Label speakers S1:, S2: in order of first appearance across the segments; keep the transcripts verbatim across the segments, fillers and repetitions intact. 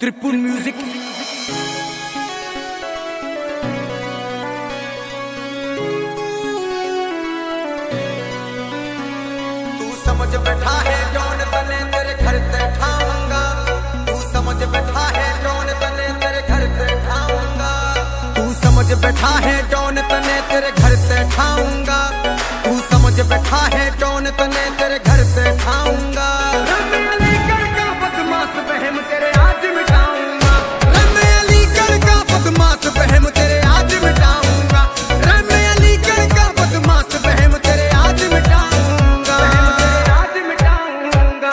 S1: त्रिपुल music.
S2: तू समझ बैठा है जौन तने तेरे घर ते ठाऊंगा। तू समझ बैठा है जौन तने तेरे घर ते ठाऊंगा। तू समझ बैठा है जौन तने तेरे घर ते ठाऊंगा। तू समझ बैठा है जौन तने तेरे घर ते ठाऊंगा। बदमाश बहम तेरे आज मिटाऊंगा। रमे अलीगढ़ का बदमाश बहम तेरे आज मिटाऊंगा। रमे अलीगढ़ का बदमाश बहम तेरे आज मिटाऊंगा। आज मिटाऊंगा।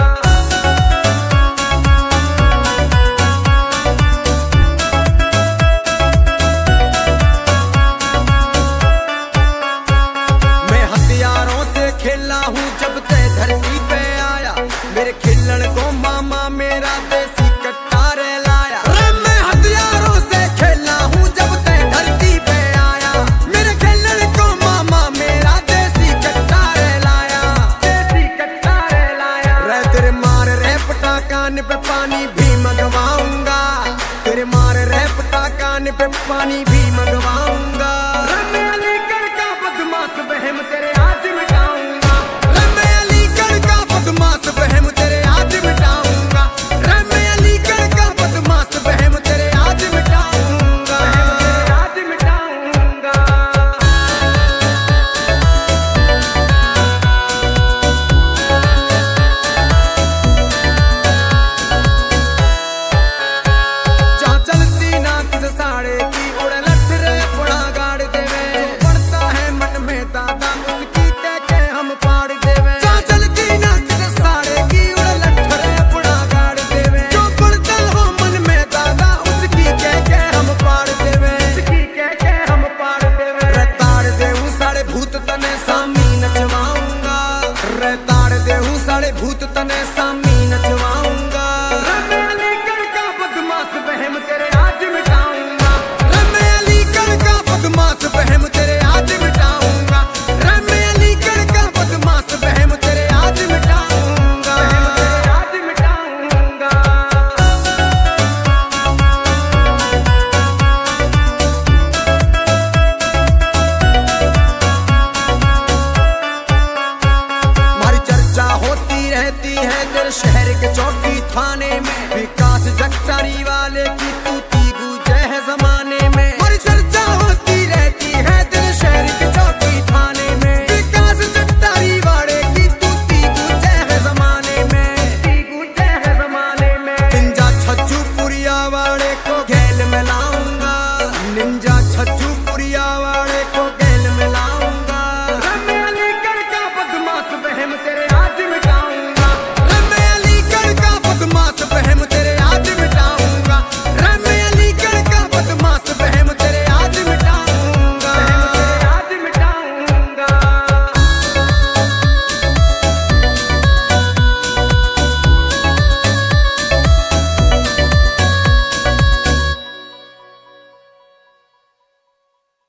S2: मैं हथियारों से खेला हूँ जब ते धरती पे आया। मेरे खिलन को मामा मेरा देसी कट्टारे लाया। मैं हथियारों से खेला हूँ जब ते धरती पे आया। मेरे खिलन को मामा मेरा देसी कट्टारे लाया। देसी कट्टारे लाया। रे तेरे मार रे पटाकान पे पानी भी मंगवाऊंगा। तेरे मार रे पटाकान पे पानी भी मंगवाऊंगा। रमे अलीगढ़ का बदमाश बहम तेरे आज मिटाऊंगा। रमे अलीगढ़ का बदमाश बहम तेरे आज मिटाऊंगा। रमे अलीगढ़ का बदमाश बहम तेरे आज मिटाऊंगा। आज मिटाऊंगा। जा चलती ना किस साड़े की उड़े लठ रे पुड़ा गाड़ देवे। पड़ता है मन में दादा उसकी कह के हम पाड़ देवे। जा चलती ना किस साड़े की उड़े लठ रे पुड़ा गाड़ देवे। जो पड़ता हो मन में दादा उसकी कह के हम पाड़ देवे। उसकी कह के हम पाड़ देवे। रे ताड़ देहूं साड़े भूत तने सामी नचवाऊंगा। रे ताड़ देहूं साड़े भूत तने सामी नचवाऊंगा। रमे अलीगढ़ का बदमाश बहम तेरे आज मिटाऊंगा। रमे अलीगढ़ का बदमाश बहम तेरे आज मिटाऊंगा। रमे अलीगढ़ का बदमाश बहम तेरे आज मिटाऊंगा। आज मिटाऊंगा। हमारी चर्चा होती रहती है तेरे शहर के चौकी थाने में। विकास जगतारी वाले की तूती गूंजे है जमाने में। हमारी चर्चा होती रहती है तेरे शहर के चौकी थाने में। विकास जगतारी वाले की तूती गूंजे है जमाने में। गूंजे है जमाने में। निंजा छज्जू पुरिया वाले को घेल में लाऊंगा। निंजा छज्जू पुरिया